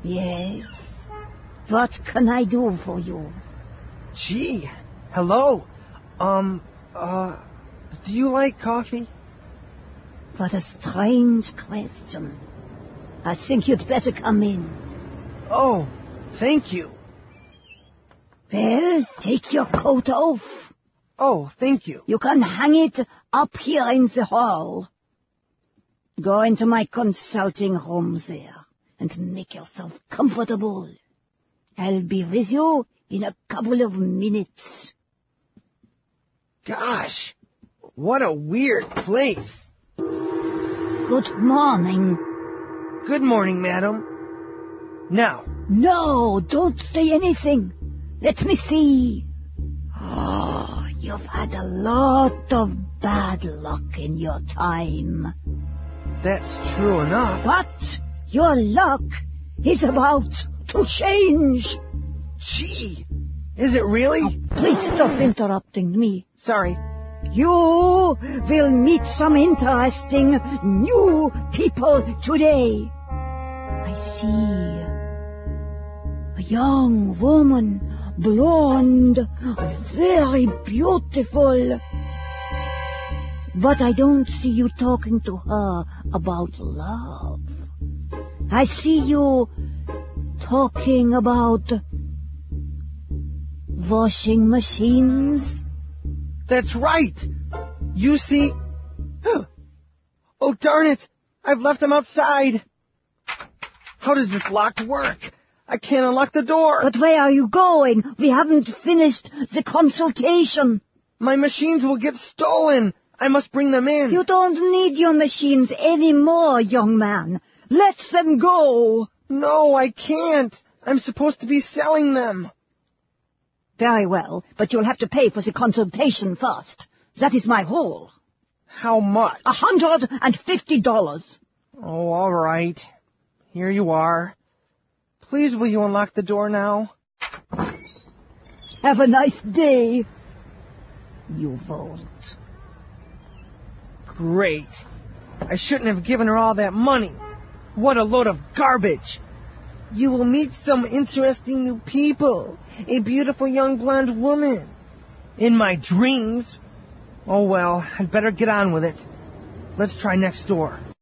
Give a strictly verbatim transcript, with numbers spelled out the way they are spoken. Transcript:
Yes. What can I do for you? Gee, hello. Um, uh, do you like coffee? What a strange question. I think you'd better come in. Oh, thank you. Well, take your coat off. Oh, thank you. You can hang it up here in the hall. Go into my consulting room there and make yourself comfortable. I'll be with you in a couple of minutes. Gosh, what a weird place. Good morning. Good morning, madam. Now. No, don't say anything. Let me see. Oh, you've had a lot of bad luck in your time. That's true enough. What? Your luck is about to change. Gee, is it really? Oh, please stop interrupting me. Sorry. You will meet some interesting new people today. I see a young woman, blonde, very beautiful. But I don't see you talking to her about love. I see you talking about washing machines. That's right. You see... Oh, darn it. I've left them outside. How does this lock work? I can't unlock the door. But where are you going? We haven't finished the consultation. My machines will get stolen. I must bring them in. You don't need your machines anymore, young man. Let them go. No, I can't. I'm supposed to be selling them. Very well, but you'll have to pay for the consultation first. That is my rule. How much? A hundred and fifty dollars. Oh, all right. Here you are. Please, will you unlock the door now? Have a nice day. You won't. Great. I shouldn't have given her all that money. What a load of garbage. You will meet some interesting new people. A beautiful young blonde woman. In my dreams. Oh well, I'd better get on with it. Let's try next door.